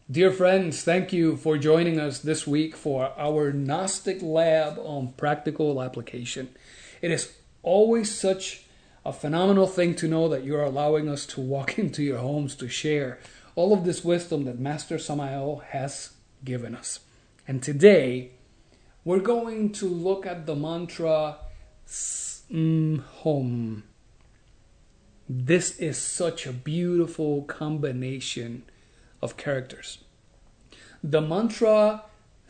Dear friends, thank you for joining us this week for our Gnostic Lab on practical application. It is always such a phenomenal thing to know that you're allowing us to walk into your homes to share all of this wisdom that Master Samael has given us. And today, we're going to look at the mantra Hom. This is such a beautiful combination of characters. The mantra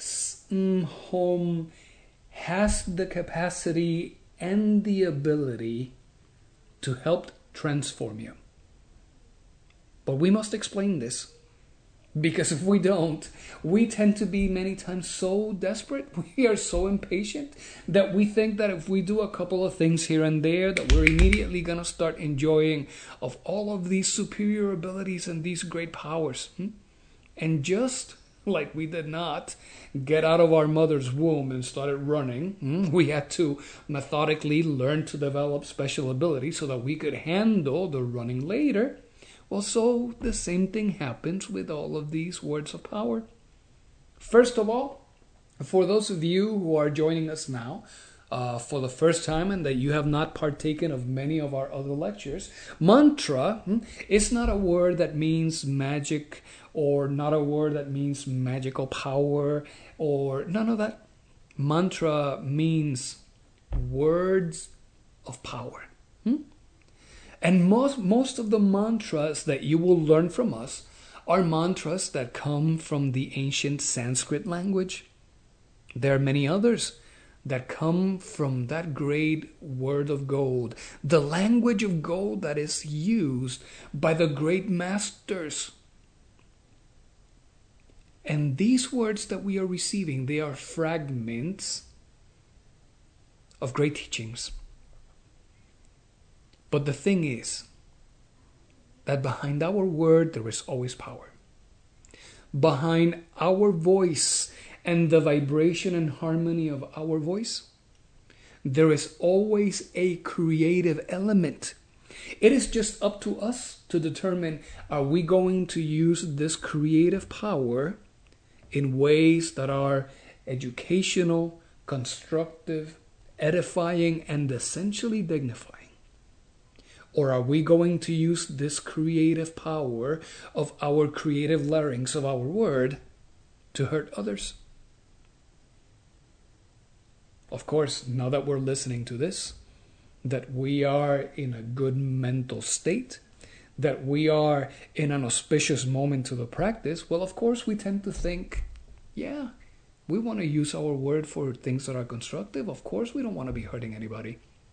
Hom has the capacity and the ability to help transform you. But we must explain this, because if we don't, we tend to be many times so desperate, we are so impatient, that we think that if we do a couple of things here and there, that we're immediately going to start enjoying of all of these superior abilities and these great powers. And just like we did not get out of our mother's womb and started running, we had to methodically learn to develop special abilities so that we could handle the running later. Well, so the same thing happens with all of these words of power. First of all, for those of you who are joining us now for the first time and that you have not partaken of many of our other lectures, mantra is not a word that means magic or not a word that means magical power or none of that. Mantra means words of power. And most of the mantras that you will learn from us are mantras that come from the ancient Sanskrit language. There are many others that come from that great word of gold, the language of gold that is used by the great masters. And these words that we are receiving, they are fragments of great teachings. But the thing is that behind our word, there is always power. Behind our voice and the vibration and harmony of our voice, there is always a creative element. It is just up to us to determine, are we going to use this creative power in ways that are educational, constructive, edifying, and essentially dignifying? Or are we going to use this creative power of our creative larynx of our word to hurt others? Of course, now that we're listening to this, that we are in a good mental state, that we are in an auspicious moment to the practice, well, of course, we tend to think, yeah, we want to use our word for things that are constructive. Of course, we don't want to be hurting anybody.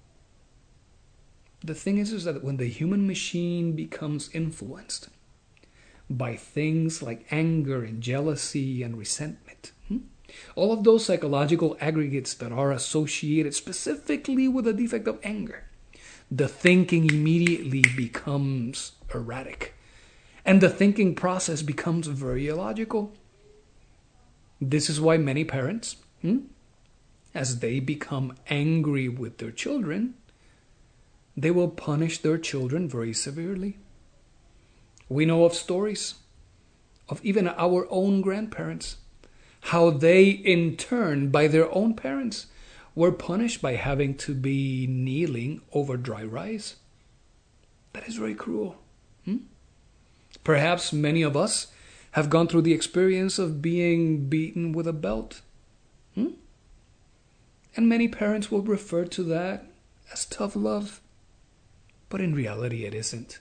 The thing is that when the human machine becomes influenced by things like anger and jealousy and resentment, all of those psychological aggregates that are associated specifically with the defect of anger, the thinking immediately becomes erratic. And the thinking process becomes very illogical. This is why many parents, as they become angry with their children, they will punish their children very severely. We know of stories of even our own grandparents, how they in turn, by their own parents, were punished by having to be kneeling over dry rice. That is very cruel. Perhaps many of us have gone through the experience of being beaten with a belt. And many parents will refer to that as tough love. But in reality, it isn't.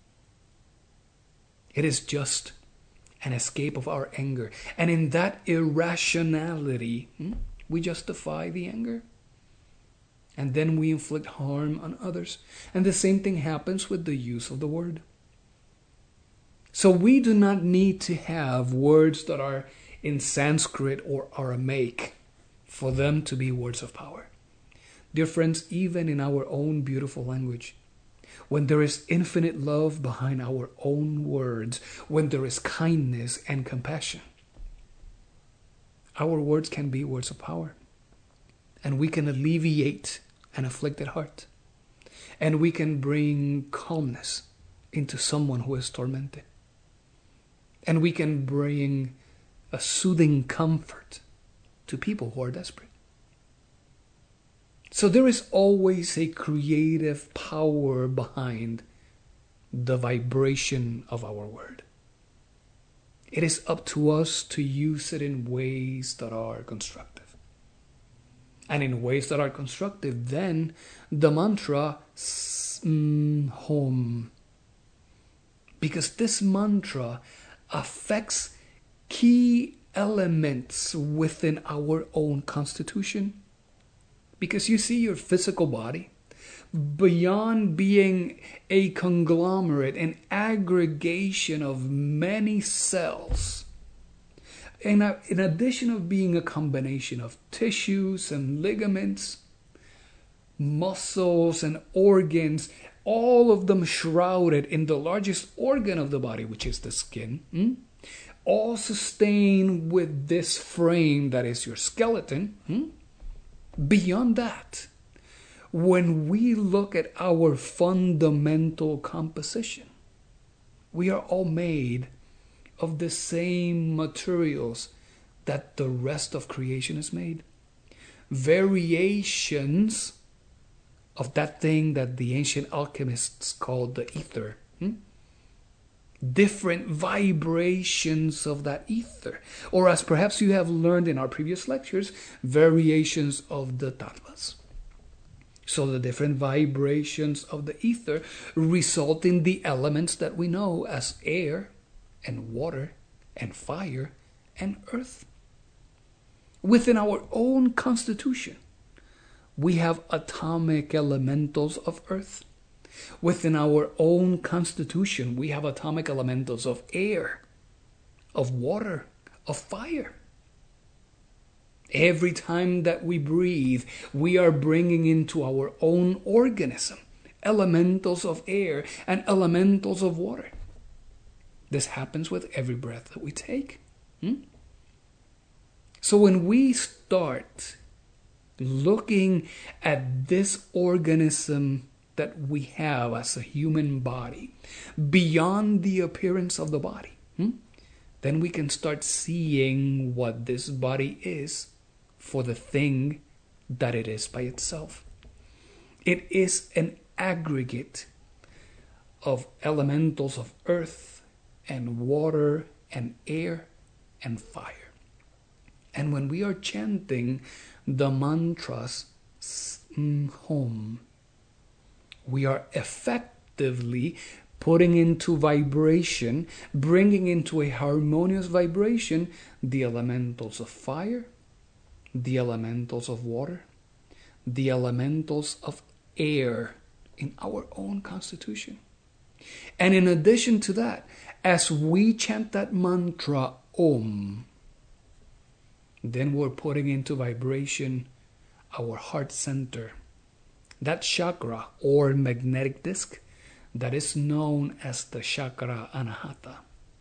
It is just an escape of our anger. And in that irrationality, we justify the anger. And then we inflict harm on others. And the same thing happens with the use of the word. So we do not need to have words that are in Sanskrit or Aramaic for them to be words of power. Dear friends, even in our own beautiful language, when there is infinite love behind our own words, when there is kindness and compassion, our words can be words of power. And we can alleviate an afflicted heart. And we can bring calmness into someone who is tormented. And we can bring a soothing comfort to people who are desperate. So there is always a creative power behind the vibration of our word. It is up to us to use it in ways that are constructive. And in ways that are constructive, then the mantra Hom. Because this mantra affects key elements within our own constitution. Because you see, your physical body, beyond being a conglomerate, an aggregation of many cells, and in addition of being a combination of tissues and ligaments, muscles and organs, all of them shrouded in the largest organ of the body, which is the skin, all sustained with this frame that is your skeleton. Beyond that, when we look at our fundamental composition, we are all made of the same materials that the rest of creation is made. Variations of that thing that the ancient alchemists called the ether. Different vibrations of that ether. Or as perhaps you have learned in our previous lectures, variations of the tattvas. So the different vibrations of the ether result in the elements that we know as air and water and fire and earth. Within our own constitution, we have atomic elementals of earth. Within our own constitution, we have atomic elementals of air, of water, of fire. Every time that we breathe, we are bringing into our own organism elementals of air and elementals of water. This happens with every breath that we take. So when we start looking at this organism that we have as a human body beyond the appearance of the body, then we can start seeing what this body is for the thing that it is by itself. It is an aggregate of elementals of earth and water and air and fire. And when we are chanting the mantras Hom, we are effectively putting into vibration, bringing into a harmonious vibration, the elementals of fire, the elementals of water, the elementals of air in our own constitution. And in addition to that, as we chant that mantra Om, then we're putting into vibration our heart center, that chakra or magnetic disc that is known as the chakra anahata.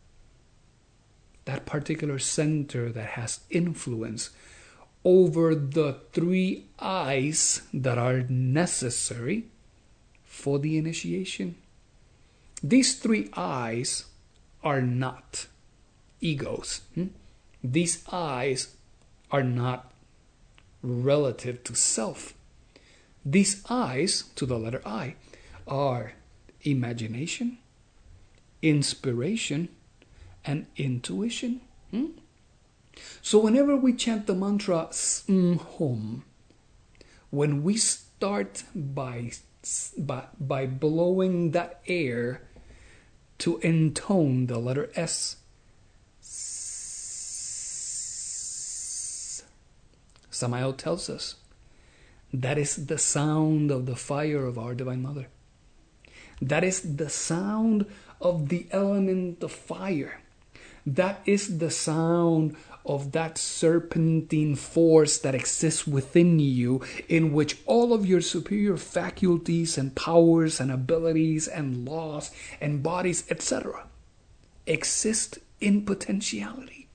That particular center that has influence over the 3 eyes that are necessary for the initiation. These 3 eyes are not egos. These eyes are not relative to self. These eyes, to the letter I, are imagination, inspiration, and intuition. So whenever we chant the mantra Hom, when we start by blowing that air to intone the letter S, Samael tells us that is the sound of the fire of our Divine Mother. That is the sound of the element of fire. That is the sound of that serpentine force that exists within you, in which all of your superior faculties and powers and abilities and laws and bodies, etc., exist in potentiality.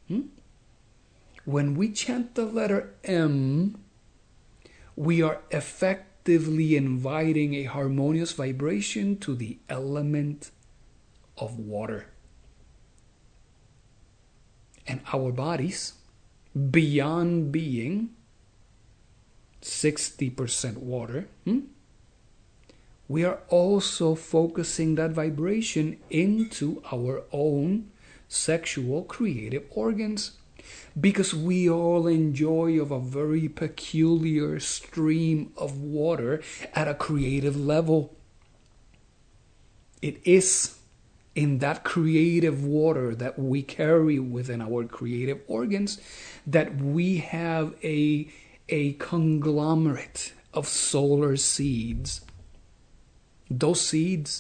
When we chant the letter M, we are effectively inviting a harmonious vibration to the element of water. And our bodies, beyond being 60% water, we are also focusing that vibration into our own sexual creative organs, because we all enjoy of a very peculiar stream of water at a creative level. It is in that creative water that we carry within our creative organs that we have a conglomerate of solar seeds. Those seeds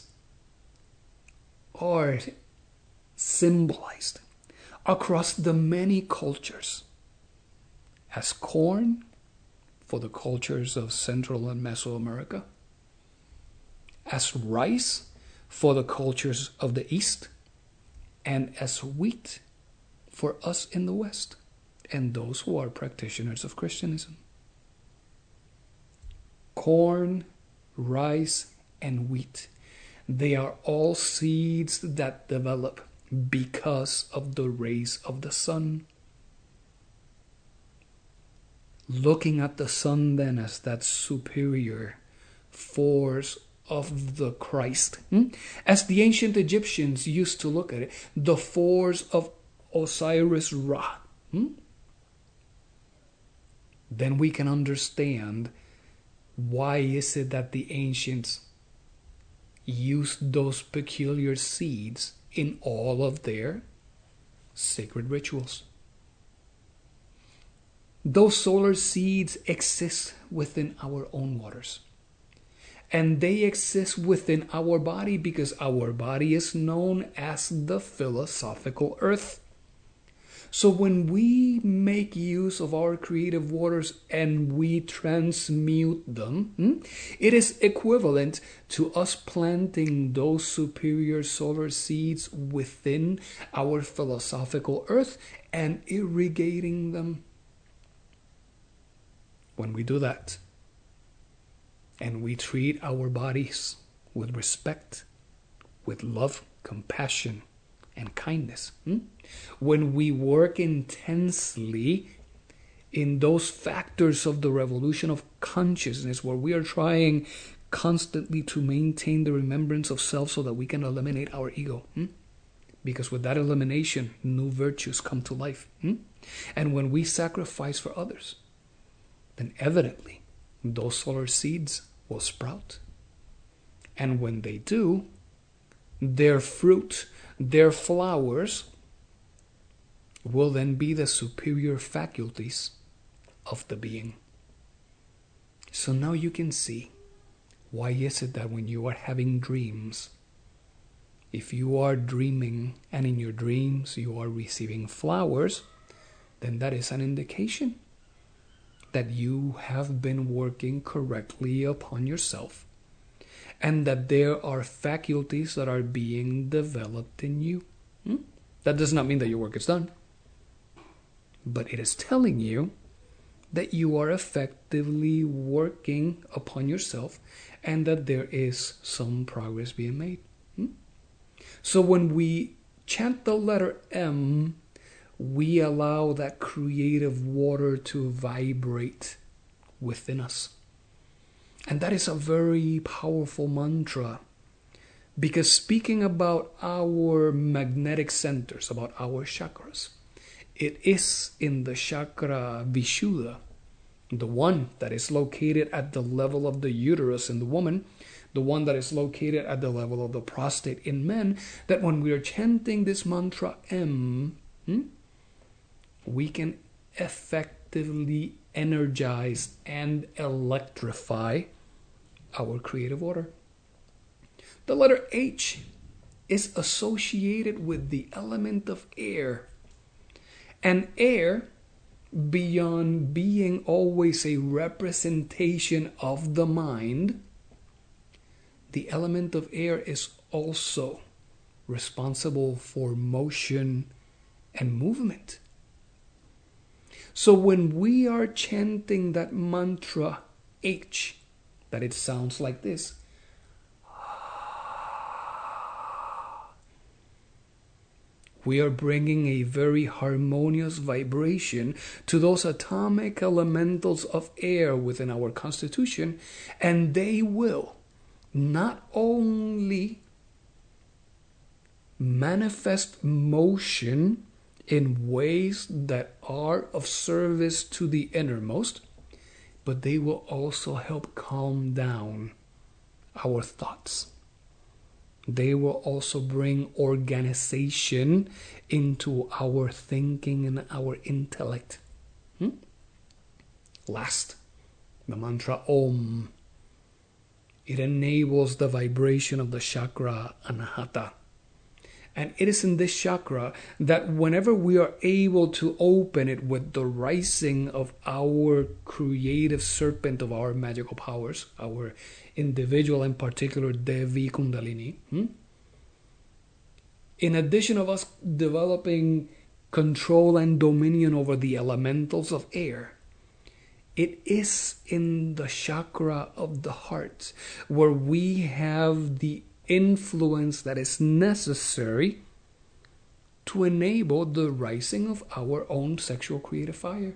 are symbolized across the many cultures as corn for the cultures of Central and Mesoamerica, as rice for the cultures of the East, and as wheat for us in the West and those who are practitioners of Christianism. Corn, rice, and wheat, they are all seeds that develop because of the rays of the sun. Looking at the sun then as that superior force of the Christ, as the ancient Egyptians used to look at it, the force of Osiris Ra, then we can understand why is it that the ancients used those peculiar seeds in all of their sacred rituals. Those solar seeds exist within our own waters. And they exist within our body because our body is known as the philosophical earth. So when we make use of our creative waters and we transmute them, it is equivalent to us planting those superior solar seeds within our philosophical earth and irrigating them. When we do that, and we treat our bodies with respect, with love, compassion, and kindness, when we work intensely in those factors of the revolution of consciousness, where we are trying constantly to maintain the remembrance of self so that we can eliminate our ego, because with that elimination, new virtues come to life. And when we sacrifice for others, then evidently those solar seeds will sprout. And when they do, their fruit, their flowers, will then be the superior faculties of the being. So now you can see why is it that when you are having dreams, if you are dreaming and in your dreams you are receiving flowers, then that is an indication that you have been working correctly upon yourself and that there are faculties that are being developed in you. That does not mean that your work is done, but it is telling you that you are effectively working upon yourself and that there is some progress being made. So when we chant the letter M, we allow that creative water to vibrate within us. And that is a very powerful mantra, because speaking about our magnetic centers, about our chakras, it is in the chakra Vishuddha, the one that is located at the level of the uterus in the woman, the one that is located at the level of the prostate in men, that when we are chanting this mantra M, we can effectively energize and electrify our creative order. The letter H is associated with the element of air. And air, beyond being always a representation of the mind, the element of air is also responsible for motion and movement. So when we are chanting that mantra H, that it sounds like this. We are bringing a very harmonious vibration to those atomic elementals of air within our constitution, and they will not only manifest motion in ways that are of service to the innermost, but they will also help calm down our thoughts. They will also bring organization into our thinking and our intellect. Last, the mantra Om. It enables the vibration of the chakra Anahata. And it is in this chakra that whenever we are able to open it with the rising of our creative serpent of our magical powers, our individual and particular Devi Kundalini, in addition of us developing control and dominion over the elementals of air, it is in the chakra of the heart where we have the influence that is necessary to enable the rising of our own sexual creative fire.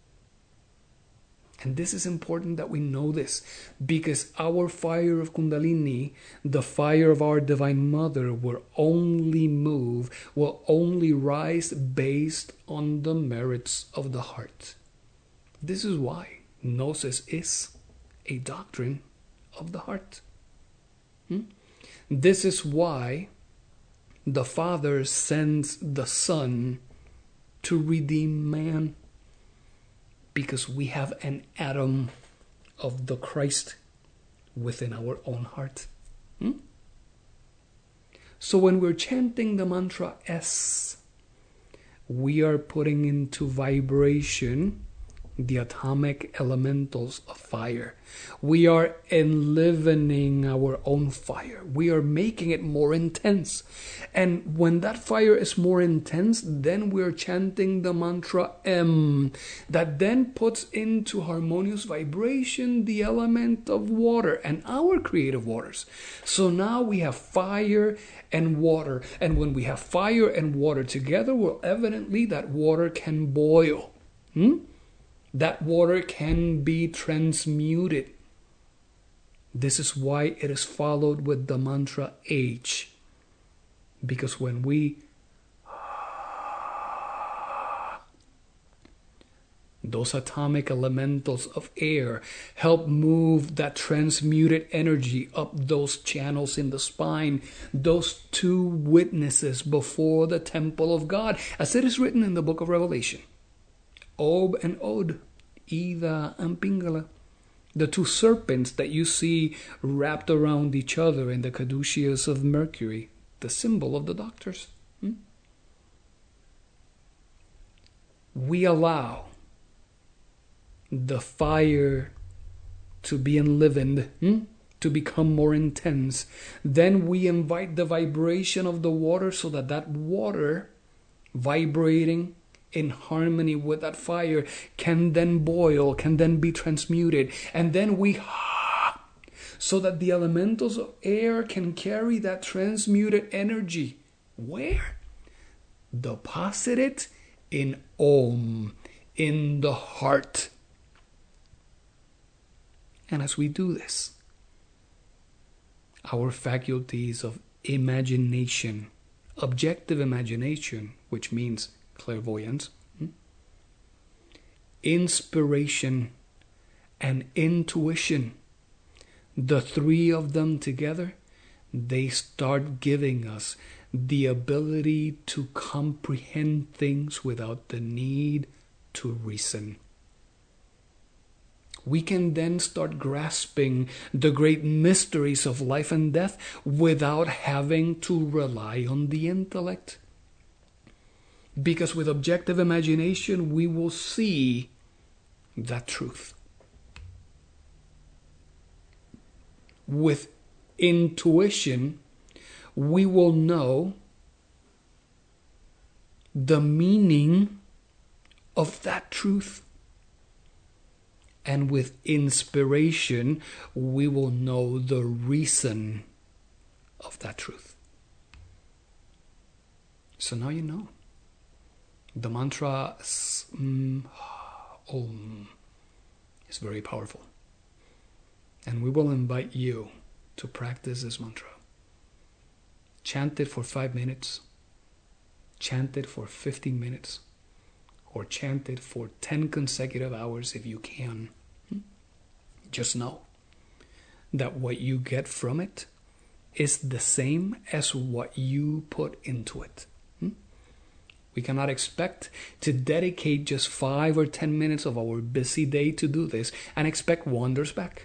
And this is important that we know this, because our fire of Kundalini, the fire of our Divine Mother, will only move, will only rise based on the merits of the heart. This is why Gnosis is a doctrine of the heart. This is why the Father sends the Son to redeem man, because we have an atom of the Christ within our own heart. So when we're chanting the mantra S, we are putting into vibration the atomic elementals of fire. We are enlivening our own fire. We are making it more intense. And when that fire is more intense, then we are chanting the mantra M, that then puts into harmonious vibration the element of water and our creative waters. So now we have fire and water. And when we have fire and water together, well, evidently that water can boil. That water can be transmuted. This is why it is followed with the mantra H. Because when we those atomic elementals of air help move that transmuted energy up those channels in the spine, those two witnesses before the temple of God, as it is written in the book of Revelation. Ob and Od, Ida and Pingala, the two serpents that you see wrapped around each other in the caduceus of Mercury, the symbol of the doctors. We allow the fire to be enlivened, to become more intense. Then we invite the vibration of the water so that that water vibrating in harmony with that fire can then boil, can then be transmuted. And then we so that the elementals of air can carry that transmuted energy. Where? Deposit it in Om, in the heart. And as we do this, our faculties of imagination, objective imagination, which means clairvoyance, inspiration, and intuition, the three of them together, they start giving us the ability to comprehend things without the need to reason. We can then start grasping the great mysteries of life and death without having to rely on the intellect. Because with objective imagination, we will see that truth. With intuition, we will know the meaning of that truth. And with inspiration, we will know the reason of that truth. So now you know. The mantra Om is very powerful. And we will invite you to practice this mantra. Chant it for 5 minutes. Chant it for 15 minutes. Or chant it for 10 consecutive hours if you can. Just know that what you get from it is the same as what you put into it. We cannot expect to dedicate just 5 or 10 minutes of our busy day to do this and expect wonders back.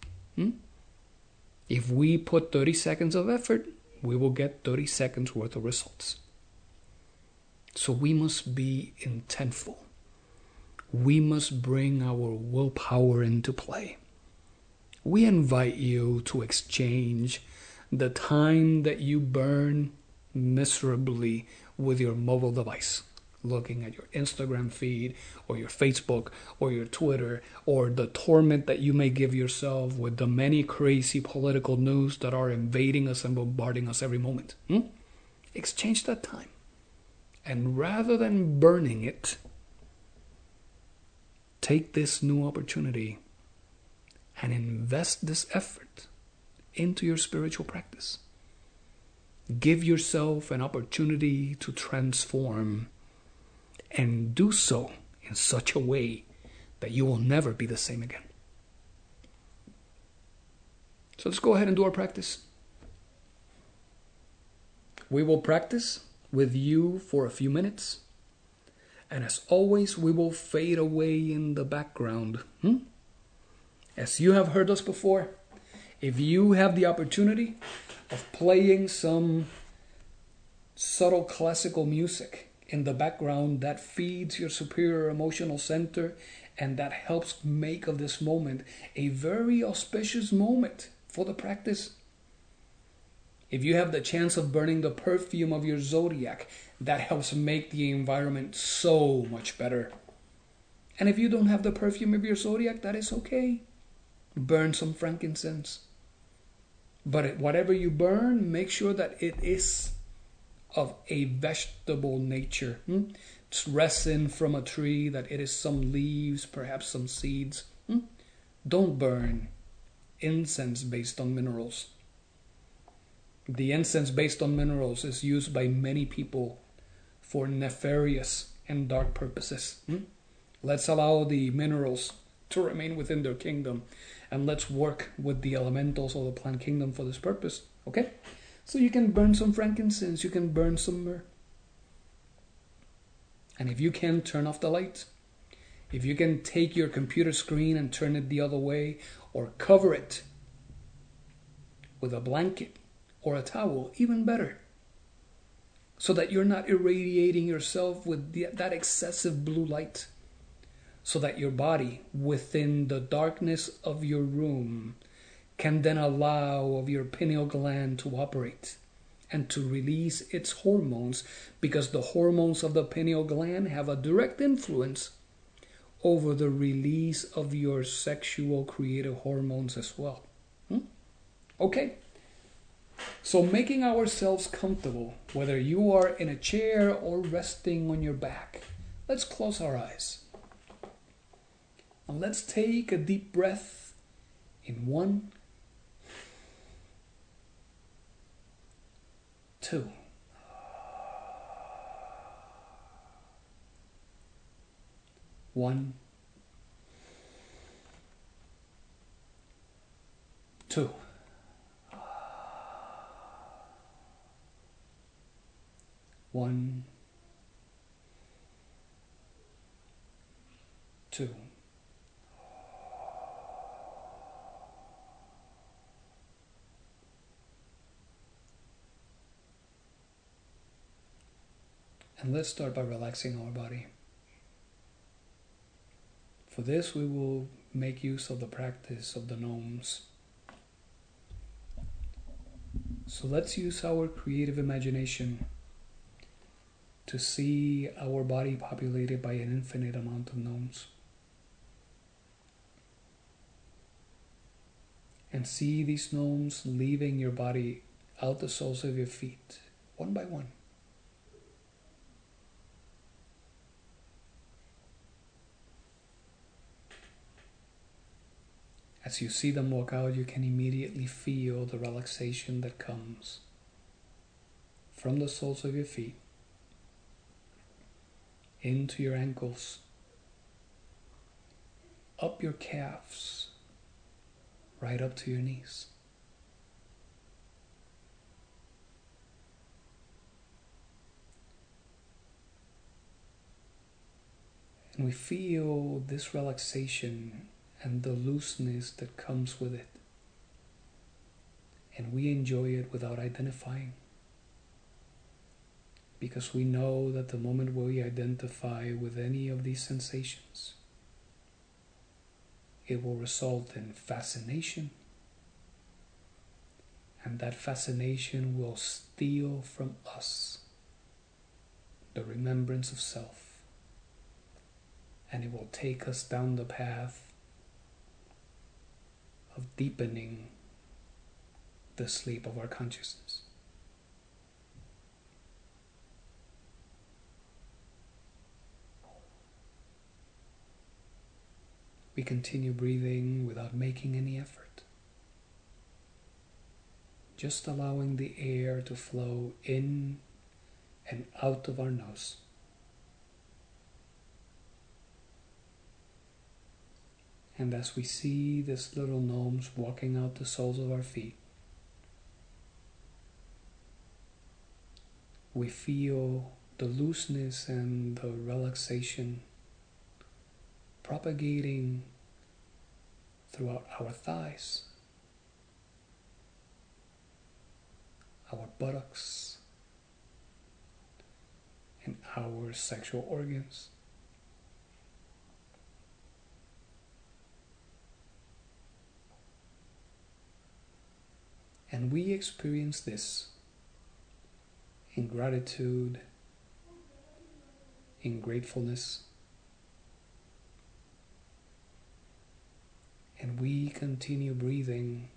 If we put 30 seconds of effort, we will get 30 seconds worth of results. So we must be intentful. We must bring our willpower into play. We invite you to exchange the time that you burn miserably with your mobile device, looking at your Instagram feed or your Facebook or your Twitter, or the torment that you may give yourself with the many crazy political news that are invading us and bombarding us every moment. Exchange that time. And rather than burning it, take this new opportunity and invest this effort into your spiritual practice. Give yourself an opportunity to transform, and do so in such a way that you will never be the same again. So let's go ahead and do our practice. We will practice with you for a few minutes, and as always, we will fade away in the background. As you have heard us before, if you have the opportunity of playing some subtle classical music in the background that feeds your superior emotional center and that helps make of this moment a very auspicious moment for the practice. If you have the chance of burning the perfume of your zodiac, that helps make the environment so much better. And if you don't have the perfume of your zodiac, that is okay. Burn some frankincense. But whatever you burn, make sure that it is of a vegetable nature. It's resin from a tree, that it is some leaves, perhaps some seeds. Don't burn incense based on minerals. The incense based on minerals is used by many people for nefarious and dark purposes. Let's allow the minerals to remain within their kingdom, and let's work with the elementals of the plant kingdom for this purpose. Okay? So you can burn some frankincense, you can burn some myrrh. And if you can, turn off the light. If you can, take your computer screen and turn it the other way, or cover it with a blanket or a towel, even better, so that you're not irradiating yourself with that excessive blue light, so that your body, within the darkness of your room, can then allow of your pineal gland to operate and to release its hormones, because the hormones of the pineal gland have a direct influence over the release of your sexual creative hormones as well. Okay. So making ourselves comfortable, whether you are in a chair or resting on your back, let's close our eyes. And let's take a deep breath in 1, 2. 1, 2. 1, 2. And let's start by relaxing our body. For this, we will make use of the practice of the gnomes. So let's use our creative imagination to see our body populated by an infinite amount of gnomes. And see these gnomes leaving your body out the soles of your feet, one by one. As you see them walk out, you can immediately feel the relaxation that comes from the soles of your feet into your ankles, up your calves, right up to your knees. And we feel this relaxation and the looseness that comes with it. And we enjoy it without identifying. Because we know that the moment we identify with any of these sensations, it will result in fascination. And that fascination will steal from us the remembrance of self. And it will take us down the path of deepening the sleep of our consciousness. We continue breathing without making any effort, just allowing the air to flow in and out of our nose. And as we see these little gnomes walking out the soles of our feet, we feel the looseness and the relaxation propagating throughout our thighs, our buttocks, and our sexual organs. And we experience this in gratitude, in gratefulness, and we continue breathing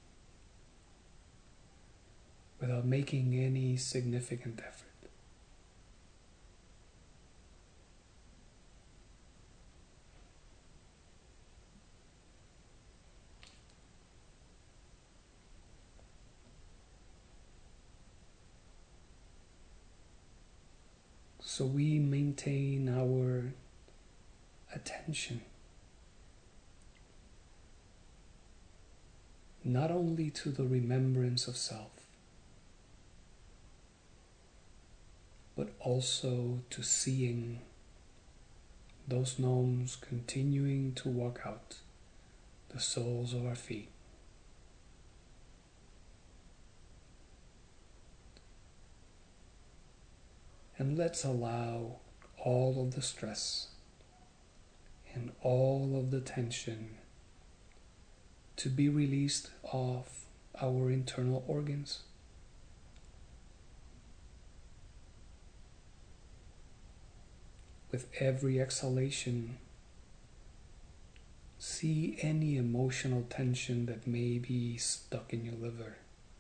without making any significant effort. So we maintain our attention not only to the remembrance of self, but also to seeing those gnomes continuing to walk out the soles of our feet. And let's allow all of the stress and all of the tension to be released off our internal organs. With every exhalation, see any emotional tension that may be stuck in your liver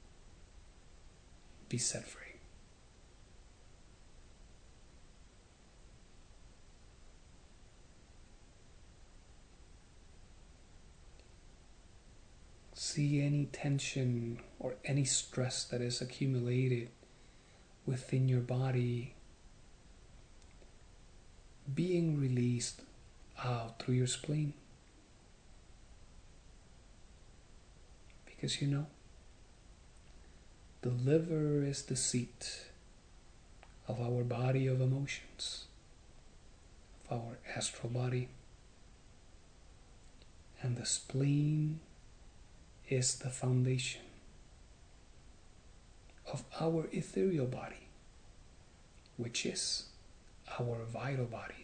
be set free. See any tension or any stress that is accumulated within your body being released out through your spleen. Because the liver is the seat of our body of emotions, of our astral body, and the spleen is the foundation of our ethereal body, which is our vital body.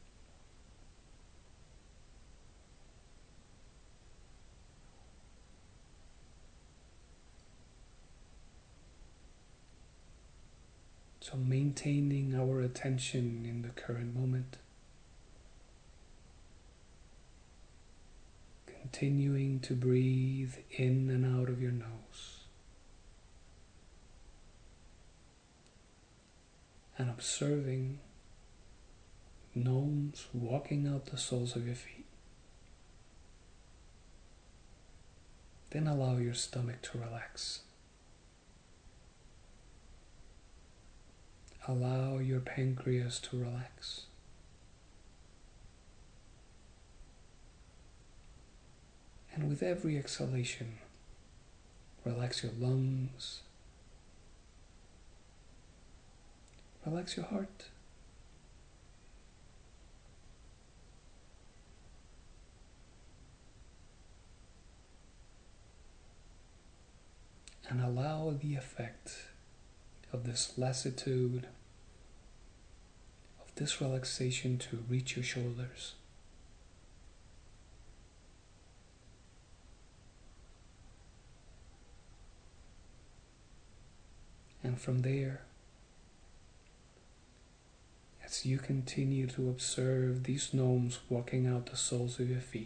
So maintaining our attention in the current moment, continuing to breathe in and out of your nose, and observing gnomes walking out the soles of your feet. Then allow your stomach to relax. Allow your pancreas to relax. And with every exhalation, relax your lungs, relax your heart. And allow the effect of this lassitude, of this relaxation to reach your shoulders. And from there, as you continue to observe these gnomes walking out the soles of your feet,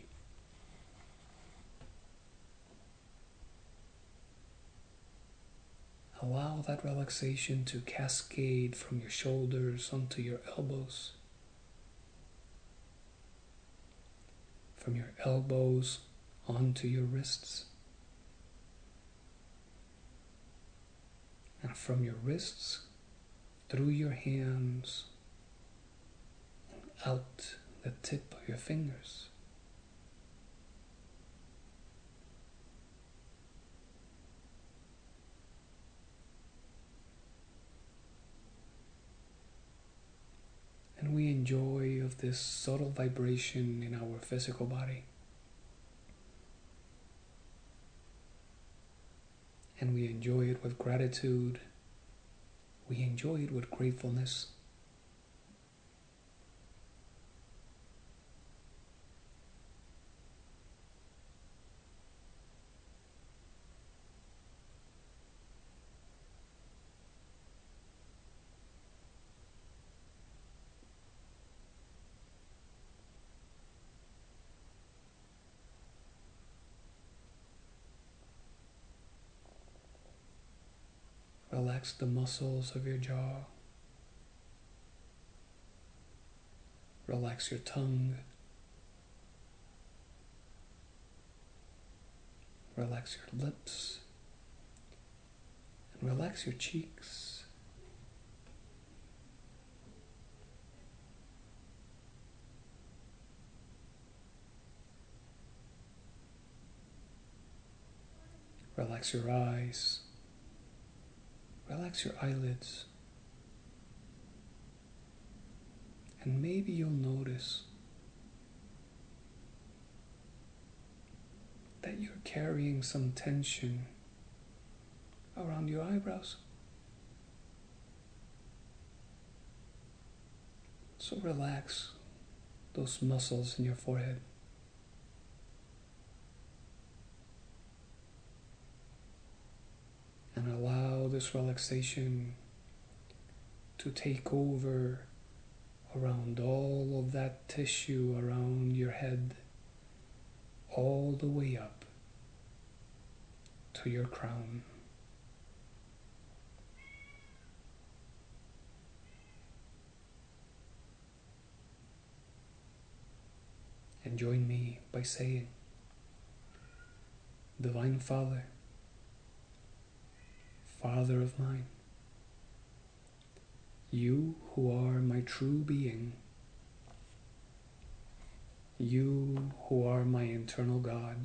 allow that relaxation to cascade from your shoulders onto your elbows, from your elbows onto your wrists, and from your wrists through your hands and out the tip of your fingers. And we enjoy of this subtle vibration in our physical body. And we enjoy it with gratitude. We enjoy it with gratefulness. Relax the muscles of your jaw. Relax your tongue. Relax your lips. And relax your cheeks. Relax your eyes. Relax your eyelids. And maybe you'll notice that you're carrying some tension around your eyebrows. So relax those muscles in your forehead. And allow this relaxation to take over around all of that tissue around your head, all the way up to your crown. And join me by saying, Divine Father, Father of mine, you who are my true being, you who are my eternal God,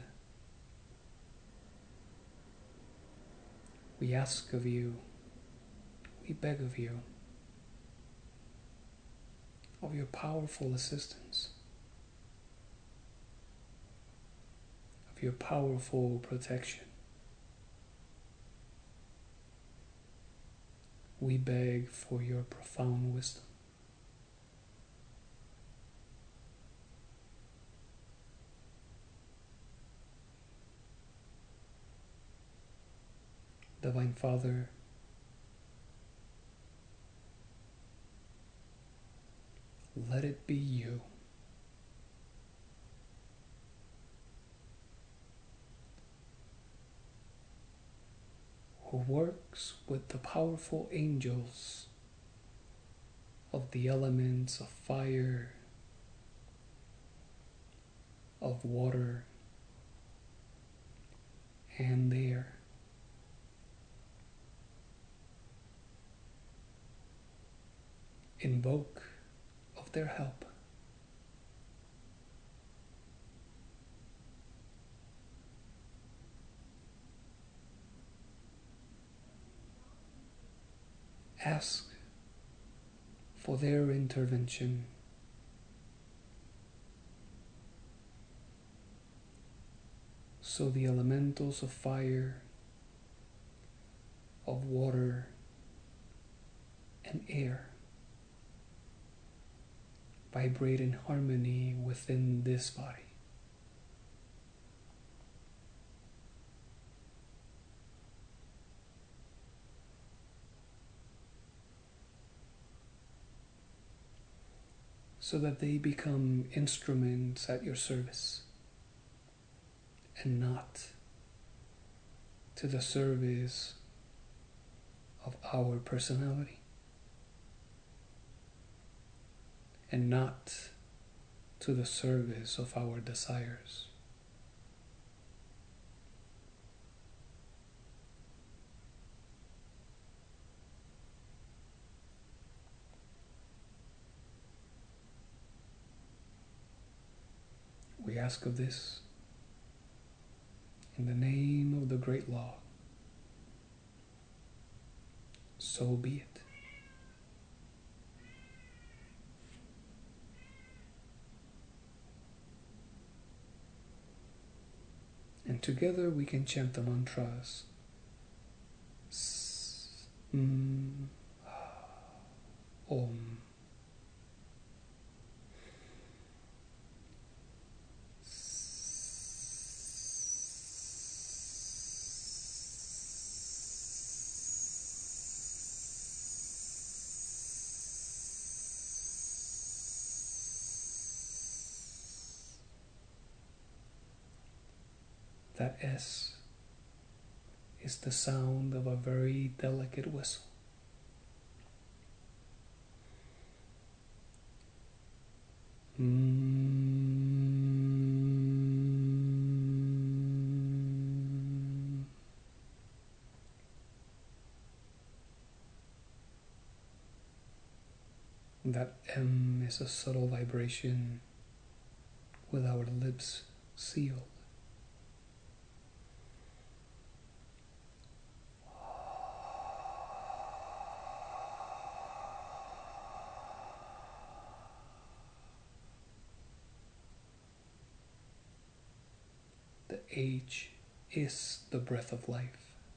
we ask of you, we beg of you, of your powerful assistance, of your powerful protection. We beg for your profound wisdom. Divine Father, let it be you who works with the powerful angels of the elements of fire, of water, and there. Invoke of their help. Ask for their intervention. So the elementals of fire, of water, and air vibrate in harmony within this body. So that they become instruments at your service and not to the service of our personality and not to the service of our desires. We ask of this in the name of the great law. So be it. And together we can chant the mantras. Om. That S is the sound of a very delicate whistle. That M is a subtle vibration with our lips sealed. The H is the breath of life.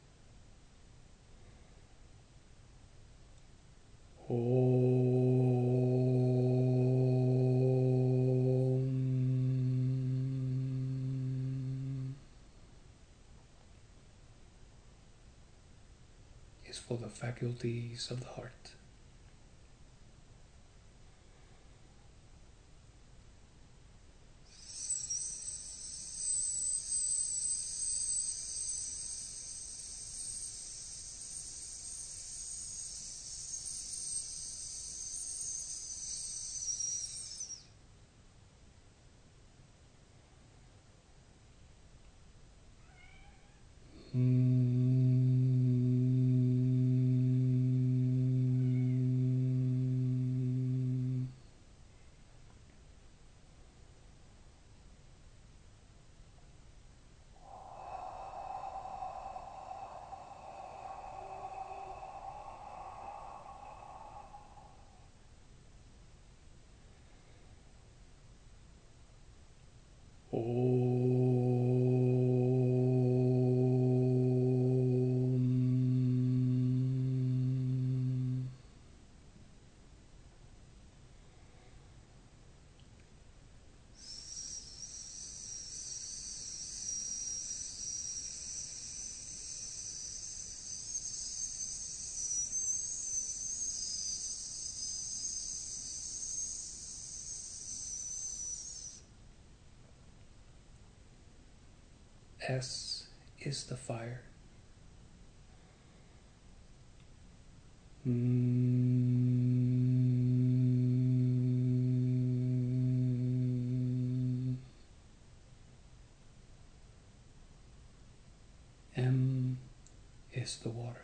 Om is for the faculties of the heart. S is the fire. is the water.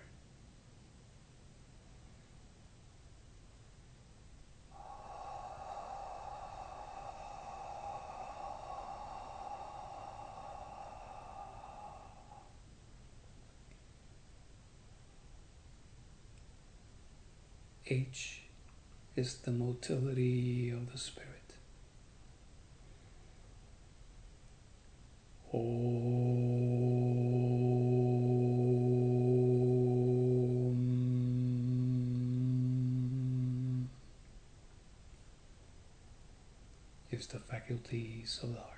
H is the motility of the spirit. Is the faculties of the heart.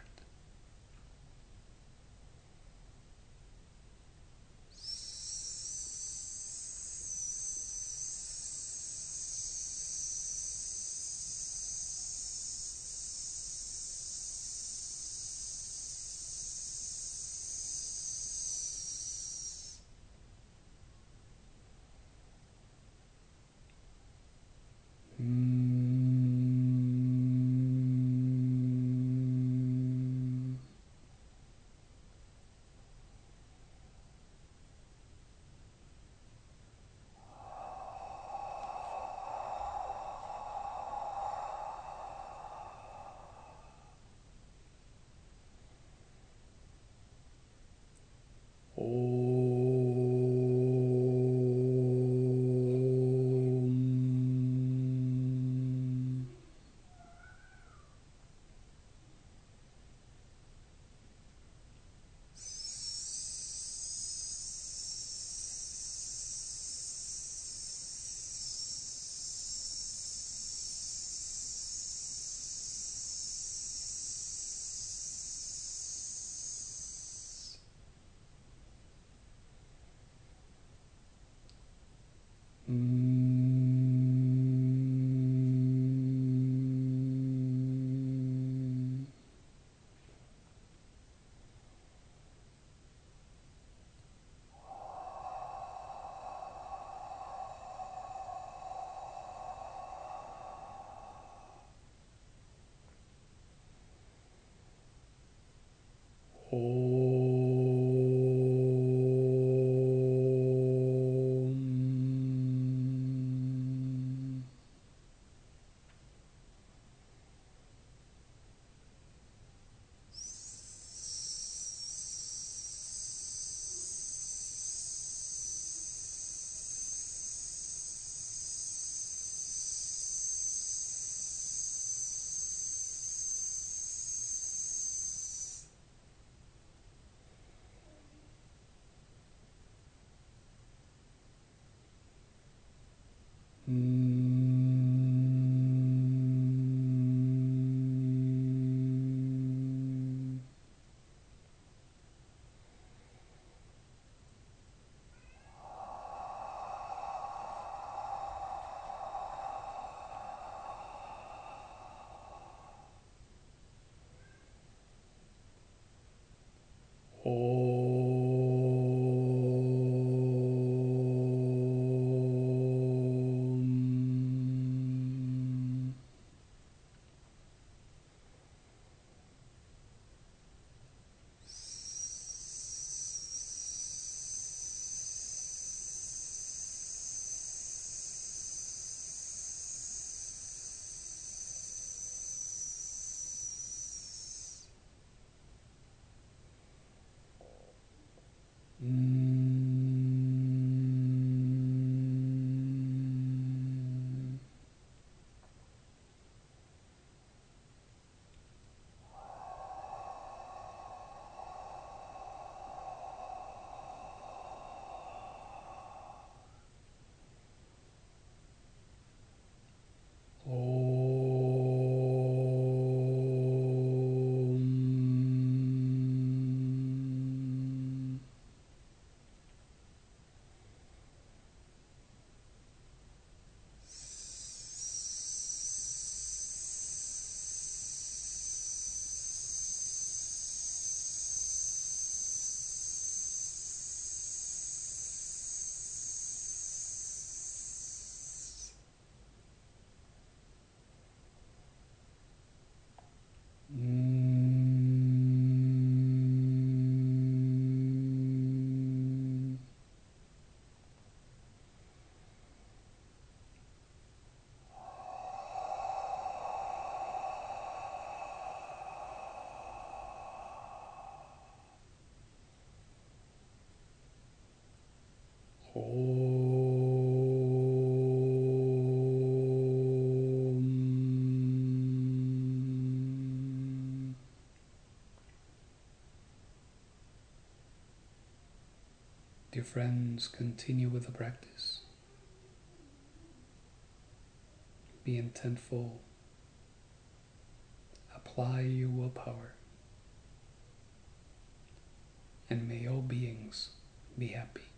Om. Dear friends, continue with the practice. Be intentful. Apply your willpower. And may all beings be happy.